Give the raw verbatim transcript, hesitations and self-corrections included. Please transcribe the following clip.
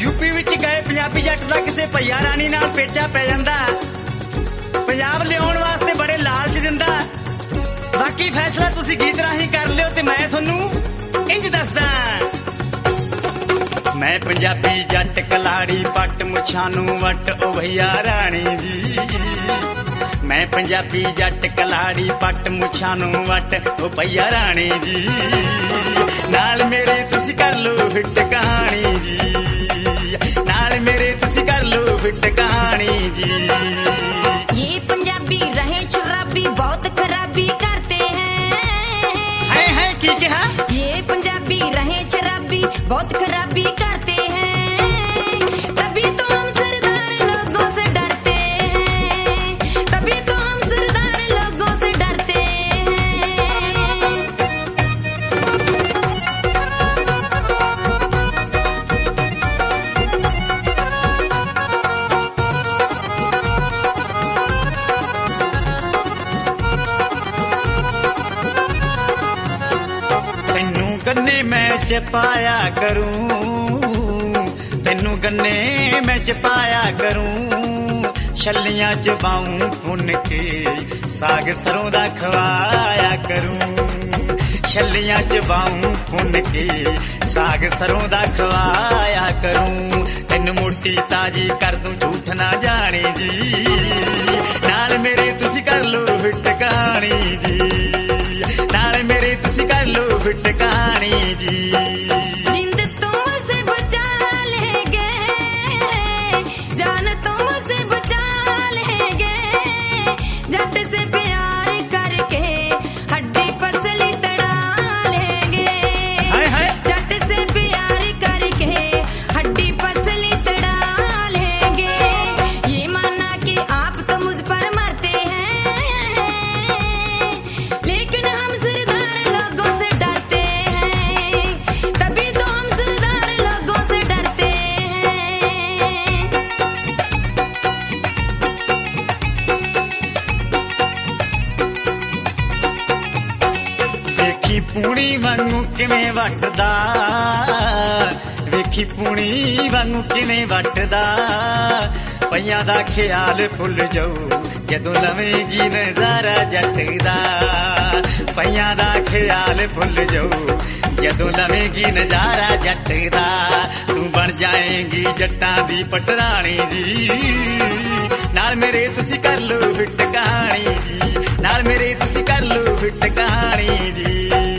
UP विच गए पंजाबी जट दा किसे भैया रानी नाल पेचा पै जांदा, पंजाब लियाउण वास्ते बड़े लालच दिंदा। बाकी फैसला तुसी गीत राही कर लियो ते मैं थोनू इंज दसदा। मैं पंजाबी जट कलाड़ी पट मुछां नू वट ओ भैया रानी जी। मैं पंजाबी जट कलाड़ी पट मुछां नू वट ओ भैया रानी जी। नाल मेरे तुसी कर लो हिट कहानी जी, नाल मेरे तुसी कर लो हिट कहानी जी। ये पंजाबी रहे शराबी बहुत खराबी करते हैं। है है की कहा? ये पंजाबी रहे शराबी बहुत खराबी करते हैं। तभी तो हम सरदार लोगों से डरते हैं, तभी तो हम सरदार लोगों से डरते हैं। तेनू गन्ने मैं चपाया करूं, तेनू गन्ने मैं चपाया करूं। छल्लियां चबाऊं भुन के साग सरों दा खवाया करूं। छल्लियां चबाऊं भुन के साग सरों दा खवाया करूं। तेनू मोटी ताजी कर दूं झूठ ना जाने जी। नाल मेरे तुसी कर लो हिट कहानी जी, नाल मेरे तुसी कर लो हिट कहानी जी। जिंद तो मुझसे बचा लेंगे, जान तो मुझसे बचा लेंगे। जट से प्यार करके हड्डी पसली तड़ा लेंगे। हाय हाय जट से प्यार करके हड्डी पसली तड़ा लेंगे। ये माना कि आप तो मुझ पर मरते हैं, लेकिन हम सरदार लोगों से डरते हैं, तभी तो हम सरदार लोगों से डरते हैं। ਵੇਖੀ ਪੂਣੀ ਵਾਂਗੂ ਕਿਵੇਂ ਵੱਟਦਾ, ਵੇਖੀ ਪੂਣੀ ਵਾਂਗੂ ਕਿਵੇਂ ਵੱਟਦਾ। ਪਈਆਂ ਦਾ ਖਿਆਲ ਭੁੱਲ ਜਾਊ ਜਦੋਂ ਲਵੇਂਗੀ ਨਜ਼ਾਰਾ ਜੱਟ ਦਾ। ਪਈਆਂ ਦਾ ਖਿਆਲ ਭੁੱਲ ਜਾਊ ਜਦੋਂ ਲਵੇਂਗੀ ਨਜ਼ਾਰਾ ਜੱਟ ਦਾ। ਤੂੰ ਬਣ ਜਾਏਂਗੀ ਜੱਟਾਂ ਦੀ ਪਟਰਾਣੀ ਜੀ। ਨਾਲ ਮੇਰੇ ਤੁਸੀਂ ਕਰ ਲੋ ਹਿੱਟ ਕਹਾਣੀ ਜੀ, ਨਾਲ ਮੇਰੇ ਤੁਸੀਂ ਕਰ ਲੋ ਹਿੱਟ ਕਹਾਣੀ ਜੀ।